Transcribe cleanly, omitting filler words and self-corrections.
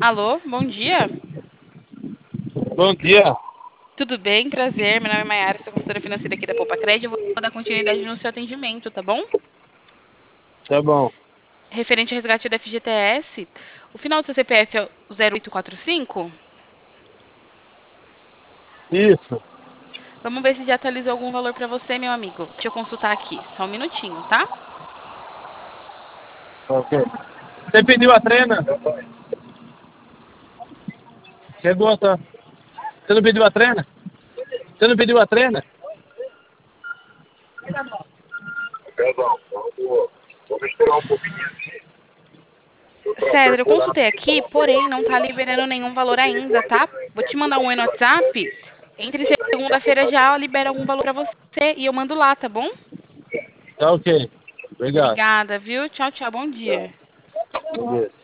Alô, bom dia. Bom dia. Tudo bem? Prazer. Meu nome é Maiara, sou consultora financeira aqui da Poupa Crédito. Eu vou dar continuidade no seu atendimento, tá bom? Tá bom. Referente ao resgate da FGTS, o final do seu CPF é o 0845? Isso. Vamos ver se já atualizou algum valor para você, meu amigo. Deixa eu consultar aqui, só um minutinho, tá? Ok. Você pediu a trena? Chegou, tá? Você não pediu a trena? Você não pediu a trena? Perdão, vamos esperar um pouquinho aqui. César, eu consultei aqui, porém não tá liberando nenhum valor ainda, tá? Vou te mandar um oi no WhatsApp. Entre segunda-feira já libera algum valor para você e eu mando lá, tá bom? Tá ok. Obrigado. Obrigada, viu? Tchau, tchau. Bom dia. Beleza.